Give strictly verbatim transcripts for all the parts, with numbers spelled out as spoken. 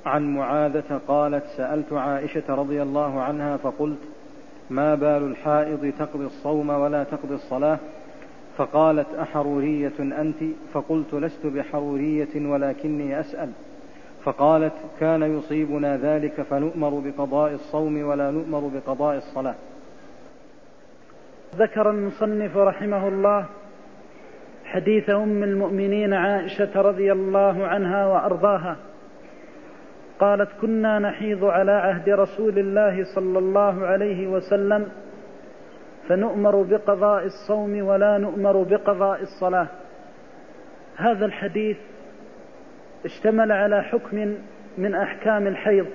عن معاذة قالت: سألت عائشة رضي الله عنها فقلت: ما بال الحائض تقضي الصوم ولا تقضي الصلاة؟ فقالت: أحرورية أنت؟ فقلت: لست بحرورية ولكني أسأل. فقالت: كان يصيبنا ذلك فنؤمر بقضاء الصوم ولا نؤمر بقضاء الصلاة. ذكر المصنف رحمه الله حديث أم المؤمنين عائشة رضي الله عنها وأرضاها قالت: كنا نحيض على عهد رسول الله صلى الله عليه وسلم فنؤمر بقضاء الصوم ولا نؤمر بقضاء الصلاة. هذا الحديث اشتمل على حكم من أحكام الحيض،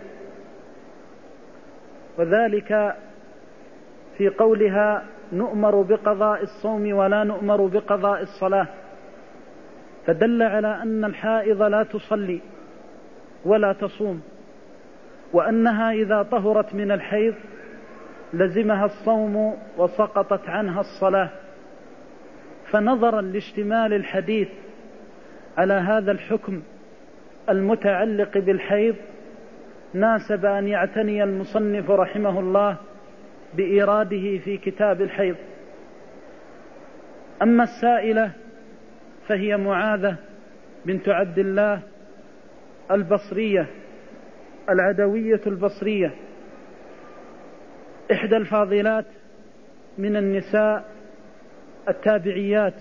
وذلك في قولها: نؤمر بقضاء الصوم ولا نؤمر بقضاء الصلاة، فدل على أن الحائض لا تصلي ولا تصوم، وأنها إذا طهرت من الحيض لزمها الصوم وسقطت عنها الصلاة. فنظرا لاشتمال الحديث على هذا الحكم المتعلق بالحيض ناسب أن يعتني المصنف رحمه الله بإيراده في كتاب الحيض. أما السائلة فهي معاذة بنت عبد الله البصرية العدوية البصرية، إحدى الفاضلات من النساء التابعيات،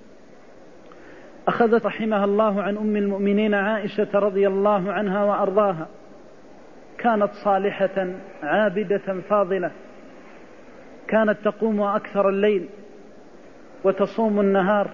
أخذت رحمها الله عن أم المؤمنين عائشة رضي الله عنها وأرضاها. كانت صالحة عابدة فاضلة، كانت تقوم أكثر الليل وتصوم النهار.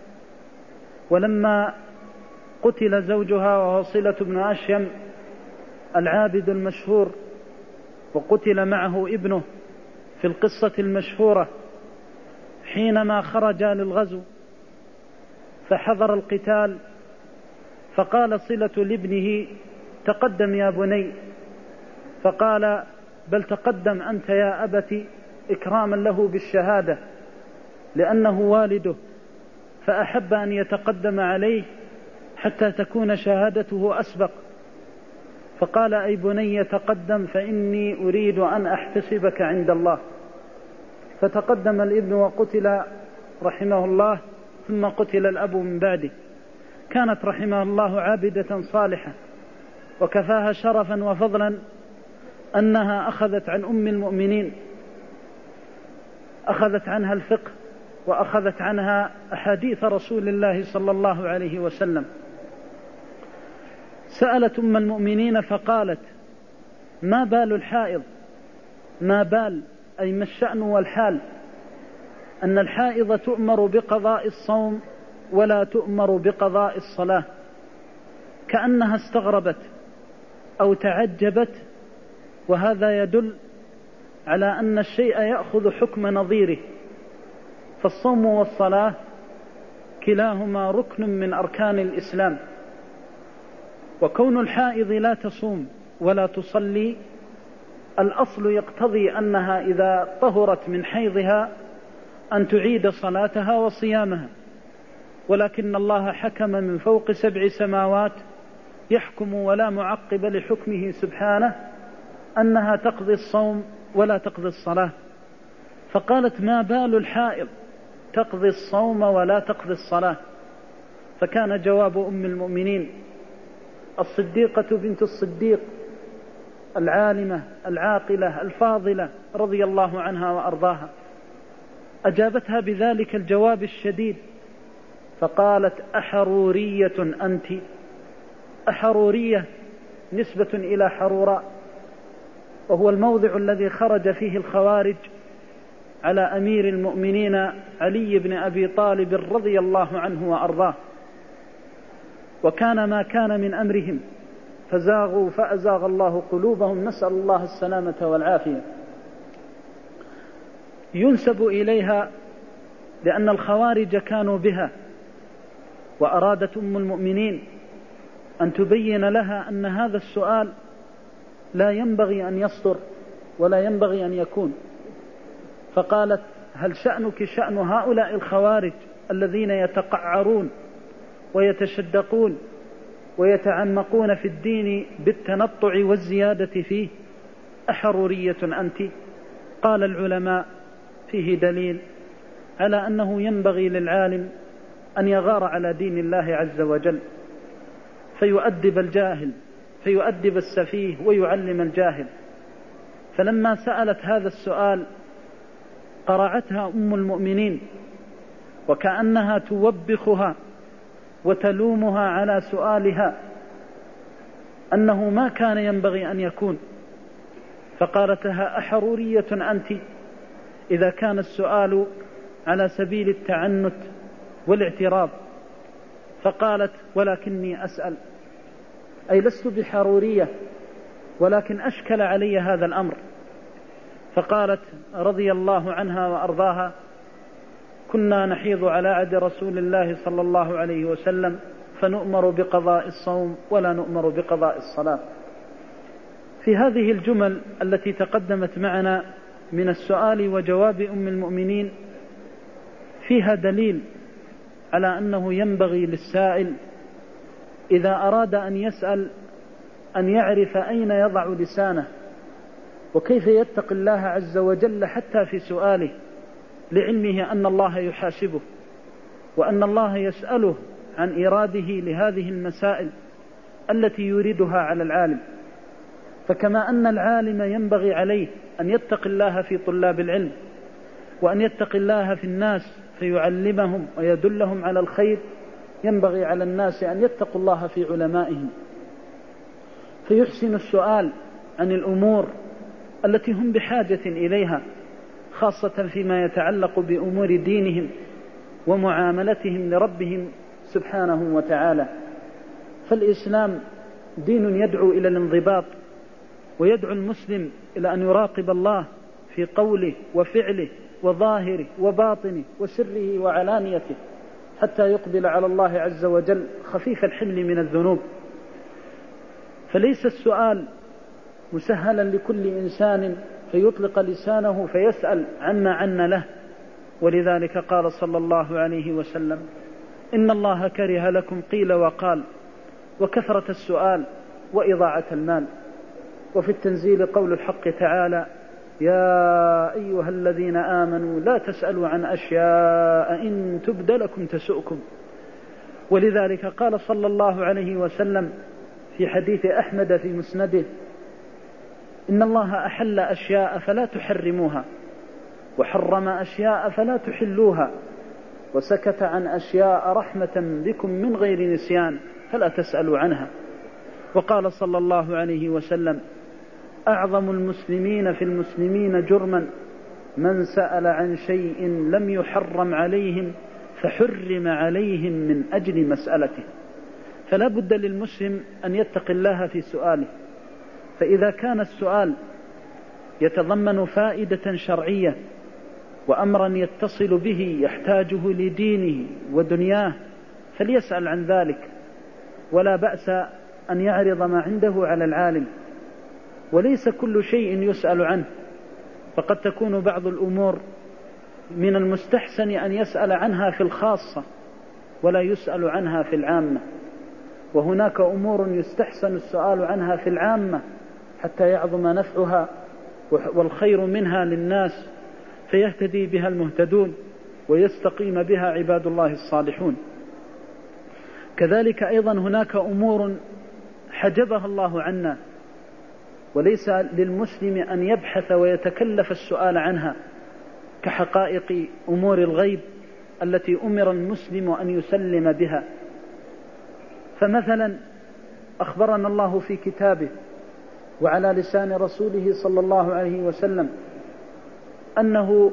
ولما قتل زوجها وهو صلة بن أشيم العابد المشهور، وقتل معه ابنه في القصة المشهورة حينما خرج للغزو فحضر القتال، فقال صلة لابنه: تقدم يا بني، فقال: بل تقدم أنت يا أبت، إكراما له بالشهادة لأنه والده، فأحب أن يتقدم عليه حتى تكون شهادته أسبق. فقال: أي بني تقدم فإني أريد أن أحتسبك عند الله. فتقدم الابن وقتل رحمه الله، ثم قتل الأب من بعده. كانت رحمه الله عابدة صالحة، وكفاها شرفا وفضلا أنها أخذت عن أم المؤمنين، أخذت عنها الفقه وأخذت عنها أحاديث رسول الله صلى الله عليه وسلم. سألت أم المؤمنين فقالت: ما بال الحائض؟ ما بال أي ما الشأن والحال أن الحائض تؤمر بقضاء الصوم ولا تؤمر بقضاء الصلاة؟ كأنها استغربت أو تعجبت، وهذا يدل على أن الشيء يأخذ حكم نظيره. فالصوم والصلاة كلاهما ركن من أركان الإسلام، وكون الحائض لا تصوم ولا تصلي الأصل يقتضي أنها إذا طهرت من حيضها أن تعيد صلاتها وصيامها، ولكن الله حكم من فوق سبع سماوات يحكم ولا معقب لحكمه سبحانه أنها تقضي الصوم ولا تقضي الصلاة. فقالت: ما بال الحائض تقضي الصوم ولا تقضي الصلاة؟ فكان جواب أم المؤمنين الصديقة بنت الصديق العالمة العاقلة الفاضلة رضي الله عنها وأرضاها، أجابتها بذلك الجواب الشديد فقالت: أحرورية أنت؟ أحرورية نسبة إلى حروراء، وهو الموضع الذي خرج فيه الخوارج على أمير المؤمنين علي بن أبي طالب رضي الله عنه وأرضاه. وكان ما كان من أمرهم فزاغوا فأزاغ الله قلوبهم، نسأل الله السلامة والعافية. ينسب إليها لأن الخوارج كانوا بها، وأرادت أم المؤمنين أن تبين لها أن هذا السؤال لا ينبغي أن يصدر ولا ينبغي أن يكون. فقالت: هل شأنك شأن هؤلاء الخوارج الذين يتقعرون ويتشدقون ويتعمقون في الدين بالتنطع والزيادة فيه، أحرورية أنت؟ قال العلماء: فيه دليل على أنه ينبغي للعالم أن يغار على دين الله عز وجل، فيؤدب الجاهل، فيؤدب السفيه ويعلم الجاهل. فلما سألت هذا السؤال قرعتها أم المؤمنين، وكأنها توبخها وتلومها على سؤالها أنه ما كان ينبغي أن يكون. فقالت لها: أحرورية أنت إذا كان السؤال على سبيل التعنت والاعتراض؟ فقالت: ولكني أسأل، أي لست بحرورية، ولكن أشكل علي هذا الأمر. فقالت رضي الله عنها وأرضاها: كنا نحيض على عهد رسول الله صلى الله عليه وسلم فنؤمر بقضاء الصوم ولا نؤمر بقضاء الصلاة. في هذه الجمل التي تقدمت معنا من السؤال وجواب أم المؤمنين فيها دليل على أنه ينبغي للسائل إذا أراد أن يسأل أن يعرف أين يضع لسانه، وكيف يتقي الله عز وجل حتى في سؤاله، لعلمه أن الله يحاسبه، وأن الله يسأله عن إراده لهذه المسائل التي يريدها على العالم. فكما أن العالم ينبغي عليه أن يتقي الله في طلاب العلم، وأن يتقي الله في الناس فيعلمهم ويدلهم على الخير، ينبغي على الناس أن يتقوا الله في علمائهم، فيحسن السؤال عن الأمور التي هم بحاجة إليها، خاصة فيما يتعلق بأمور دينهم ومعاملتهم لربهم سبحانه وتعالى. فالإسلام دين يدعو إلى الانضباط، ويدعو المسلم إلى أن يراقب الله في قوله وفعله وظاهره وباطنه وسره وعلانيته، حتى يقبل على الله عز وجل خفيف الحمل من الذنوب. فليس السؤال مسهلا لكل إنسان فيطلق لسانه فيسأل عما عن له، ولذلك قال صلى الله عليه وسلم: إن الله كره لكم قيل وقال وكثرة السؤال وإضاعة المال. وفي التنزيل قول الحق تعالى: يا أيها الذين آمنوا لا تسألوا عن أشياء إن تبد لكم تسؤكم. ولذلك قال صلى الله عليه وسلم في حديث أحمد في مسنده: إن الله أحل أشياء فلا تحرموها، وحرم أشياء فلا تحلوها، وسكت عن أشياء رحمة بكم من غير نسيان فلا تسألوا عنها. وقال صلى الله عليه وسلم: أعظم المسلمين في المسلمين جرما من سأل عن شيء لم يحرم عليهم فحرم عليهم من أجل مسألته. فلا بد للمسلم أن يتقي الله في سؤاله، فإذا كان السؤال يتضمن فائدة شرعية وأمرا يتصل به يحتاجه لدينه ودنياه فليسأل عن ذلك، ولا بأس أن يعرض ما عنده على العالم. وليس كل شيء يسأل عنه، فقد تكون بعض الأمور من المستحسن أن يسأل عنها في الخاصة ولا يسأل عنها في العامة، وهناك أمور يستحسن السؤال عنها في العامة حتى يعظم نفعها والخير منها للناس فيهتدي بها المهتدون ويستقيم بها عباد الله الصالحون. كذلك أيضا هناك أمور حجبها الله عنا، وليس للمسلم أن يبحث ويتكلف السؤال عنها، كحقائق أمور الغيب التي أمر المسلم أن يسلم بها. فمثلا أخبرنا الله في كتابه وعلى لسان رسوله صلى الله عليه وسلم أنه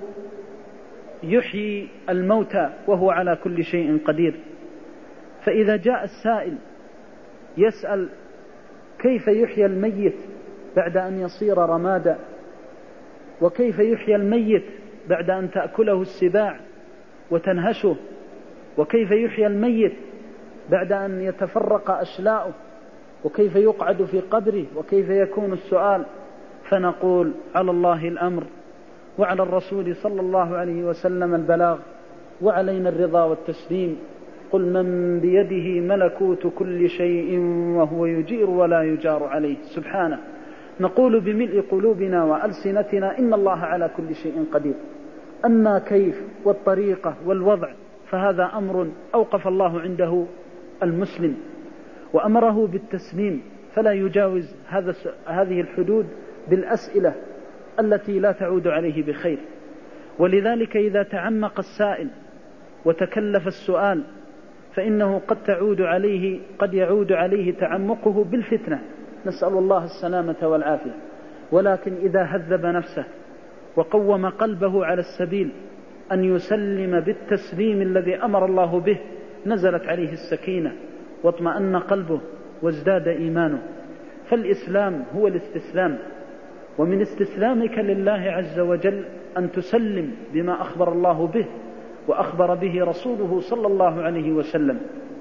يحيي الموتى وهو على كل شيء قدير. فإذا جاء السائل يسأل كيف يحيي الميت بعد أن يصير رمادا، وكيف يحيي الميت بعد أن تأكله السباع وتنهشه، وكيف يحيي الميت بعد أن يتفرق أشلاؤه، وكيف يقعد في قبره، وكيف يكون السؤال، فنقول على الله الأمر وعلى الرسول صلى الله عليه وسلم البلاغ، وعلينا الرضا والتسليم قل من بيده ملكوت كل شيء وهو يجير ولا يجار عليه سبحانه. نقول بملء قلوبنا وألسنتنا إن الله على كل شيء قدير. أما كيف والطريقة والوضع فهذا أمر أوقف الله عنده المسلم وأمره بالتسليم، فلا يجاوز هذا هذه الحدود بالأسئلة التي لا تعود عليه بخير. ولذلك إذا تعمق السائل وتكلف السؤال فإنه قد تعود عليه قد يعود عليه تعمقه بالفتنة، نسأل الله السلامة والعافية. ولكن إذا هذب نفسه وقوم قلبه على السبيل أن يسلم بالتسليم الذي أمر الله به نزلت عليه السكينة واطمأن قلبه وازداد إيمانه. فالإسلام هو الاستسلام، ومن استسلامك لله عز وجل أن تسلم بما أخبر الله به وأخبر به رسوله صلى الله عليه وسلم.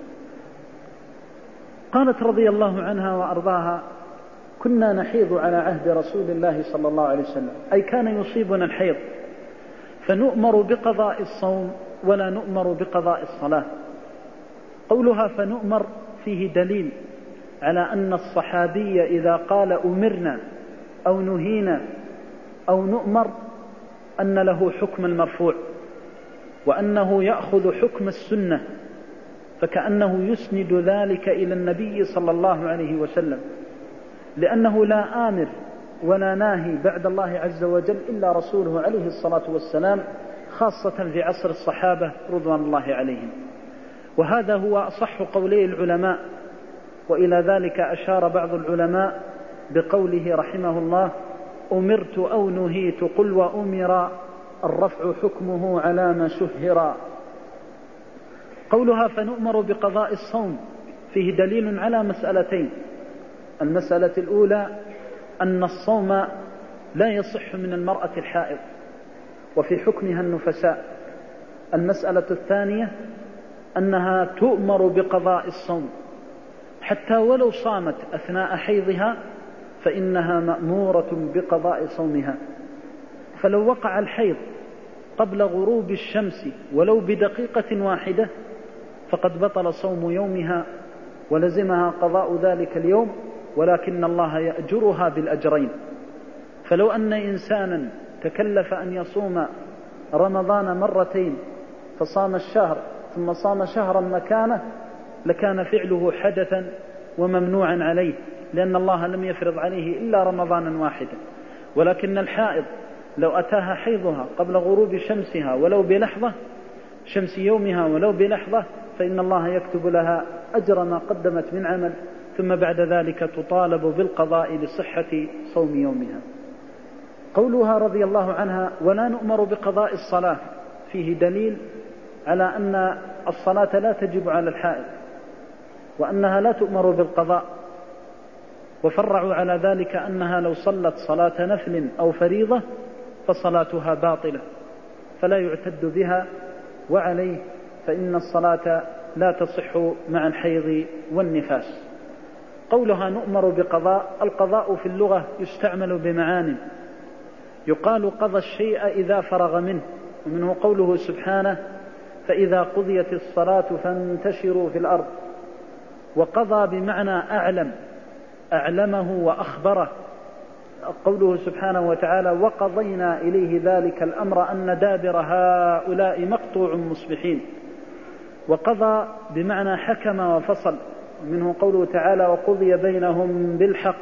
قالت رضي الله عنها وأرضاها: كنا نحيض على عهد رسول الله صلى الله عليه وسلم، أي كان يصيبنا الحيض فنؤمر بقضاء الصوم ولا نؤمر بقضاء الصلاة. قولها فنؤمر فيه دليل على أن الصحابي إذا قال أمرنا أو نهينا أو نؤمر أن له حكم المرفوع، وأنه يأخذ حكم السنة، فكأنه يسند ذلك إلى النبي صلى الله عليه وسلم، لأنه لا آمر ولا ناهي بعد الله عز وجل إلا رسوله عليه الصلاة والسلام، خاصة في عصر الصحابة رضوان الله عليهم. وهذا هو أصح قولي العلماء، وإلى ذلك أشار بعض العلماء بقوله رحمه الله: أمرت أو نهيت قل وأمر الرفع حكمه على ما شهر. قولها فنؤمر بقضاء الصوم فيه دليل على مسألتين. المسألة الأولى أن الصوم لا يصح من المرأة الحائض وفي حكمها النفساء. المسألة الثانية أنها تؤمر بقضاء الصوم حتى ولو صامت أثناء حيضها فإنها مأمورة بقضاء صومها. فلو وقع الحيض قبل غروب الشمس ولو بدقيقة واحدة فقد بطل صوم يومها ولزمها قضاء ذلك اليوم، ولكن الله يأجرها بالأجرين. فلو أن إنسانا تكلف أن يصوم رمضان مرتين فصام الشهر ثم صام شهرا مكانه لكان فعله حدثا وممنوعا عليه، لأن الله لم يفرض عليه إلا رمضانا واحدا. ولكن الحائض لو أتاها حيضها قبل غروب شمسها ولو بلحظة شمس يومها ولو بلحظة فإن الله يكتب لها أجر ما قدمت من عمل، ثم بعد ذلك تطالب بالقضاء لصحة صوم يومها. قولها رضي الله عنها ولا نؤمر بقضاء الصلاة فيه دليل على أن الصلاة لا تجب على الحائض وأنها لا تؤمر بالقضاء، وفرعوا على ذلك أنها لو صلت صلاة نفل أو فريضة فصلاتها باطلة فلا يعتد بها، وعليه فإن الصلاة لا تصح مع الحيض والنفاس. قولها نؤمر بقضاء، القضاء في اللغة يستعمل بمعان، يقال قضى الشيء إذا فرغ منه، ومنه قوله سبحانه فإذا قضيت الصلاة فانتشروا في الأرض. وقضى بمعنى أعلم، أعلمه وأخبره، قوله سبحانه وتعالى وقضينا إليه ذلك الأمر أن دابر هؤلاء مقطوع مصبحين. وقضى بمعنى حكم وفصل، منه قوله تعالى وقضي بينهم بالحق.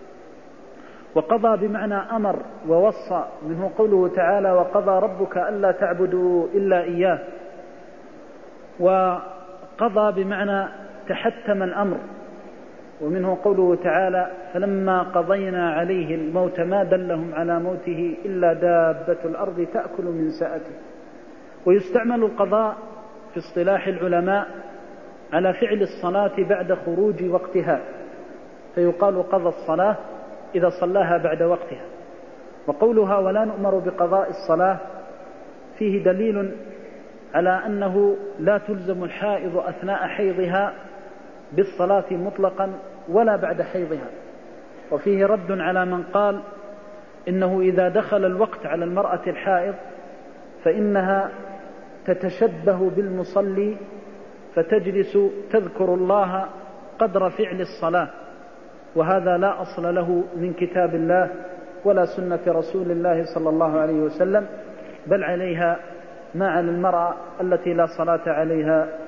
وقضى بمعنى أمر ووصى، منه قوله تعالى وقضى ربك ألا تعبدوا إلا إياه. وقضى بمعنى تحتم الأمر، ومنه قوله تعالى فلما قضينا عليه الموت ما دلهم على موته إلا دابة الأرض تأكل من سأته. ويستعمل القضاء في اصطلاح العلماء على فعل الصلاة بعد خروج وقتها، فيقال قضى الصلاة إذا صلاها بعد وقتها. وقولها ولا نؤمر بقضاء الصلاة فيه دليل على أنه لا تلزم الحائض أثناء حيضها بالصلاة مطلقا ولا بعد حيضها. وفيه رد على من قال إنه إذا دخل الوقت على المرأة الحائض فإنها تتشبه بالمصلي فتجلس تذكر الله قدر فعل الصلاة، وهذا لا أصل له من كتاب الله ولا سنة رسول الله صلى الله عليه وسلم، بل عليها ما على المرأة التي لا صلاة عليها